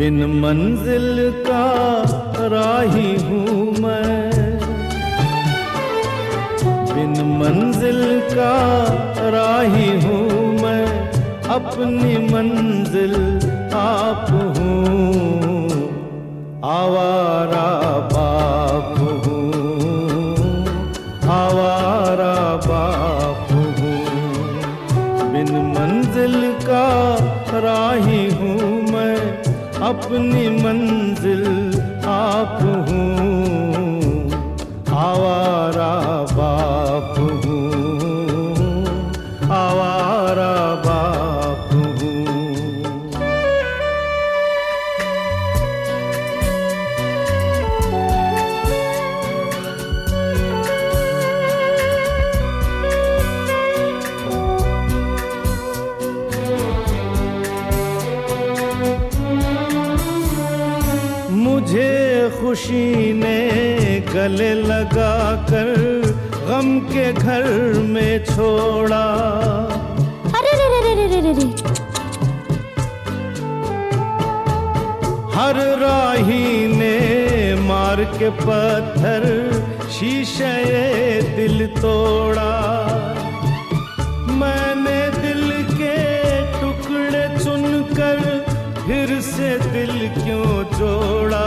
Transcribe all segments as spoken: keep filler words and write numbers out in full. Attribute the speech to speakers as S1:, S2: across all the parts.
S1: बिन मंजिल का राही हूँ मैं, बिन मंजिल का राही हूँ मैं, अपनी मंजिल आप हूँ, आवारा बाप हूँ, आवारा बाप हूँ। बिन मंजिल का राही हूँ मैं, अपनी मंजिल आप हूँ, आवारा बाप हूँ, आवारा बाप हूँ। मुझे खुशी ने गले लगा कर गम के घर में छोड़ा।
S2: अरे रे रे रे रे रे रे।
S1: हर राही ने मार के पत्थर शीशे दिल तोड़ा। मैंने दिल के टुकड़े चुनकर फिर से दिल क्यों जोड़ा।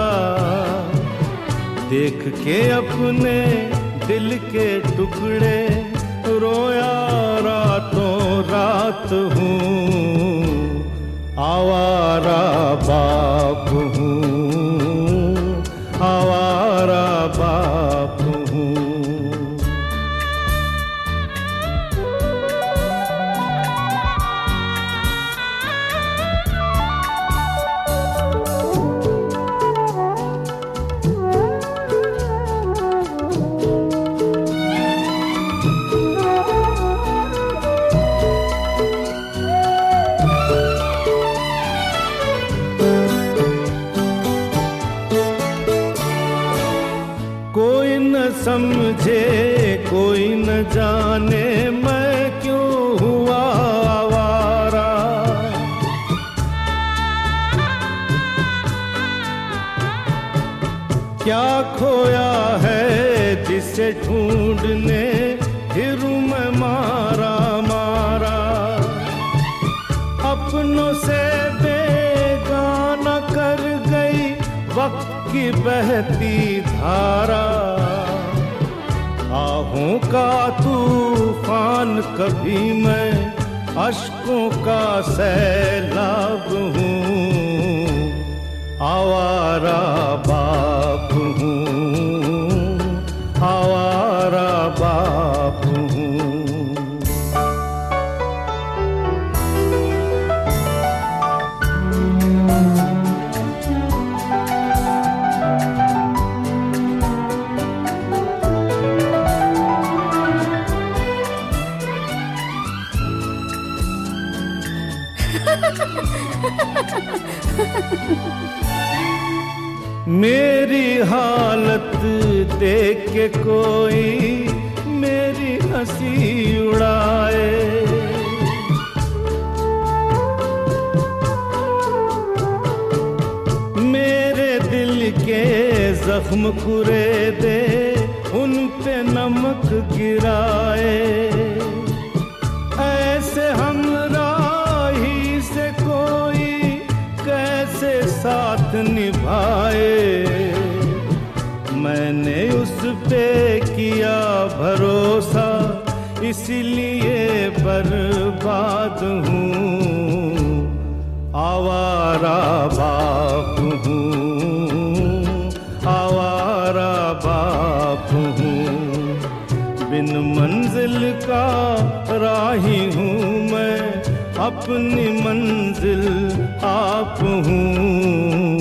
S1: देख के अपने दिल के टुकड़े रोया रातों रात हूँ, आवारा बाप हूँ, आवारा बाप हूँ। कोई न समझे कोई न जाने मैं क्यों हुआ आवारा। क्या खोया है जिसे ढूंढने फिरूं मैं मारा मारा। अपनों से बेगाना कर गई वक्त की बहती धारा। आहों का तूफान कभी मैं अश्कों का सैलाब हूँ, आवारा बाप हूँ, आवारा बाप हूँ। मेरी हालत देख के कोई मेरी हंसी उड़ाए। मेरे दिल के जख्म कुरे दे उन पे नमक गिराए। ऐसे हमराही से कोई कैसे साथ निभाए। मैंने उस पे किया भरोसा इसलिए बर्बाद हूँ, आवारा बाप हूँ, आवारा बाप हूँ। बिन मंजिल का राही हूँ मैं, अपनी मंजिल आप हूँ,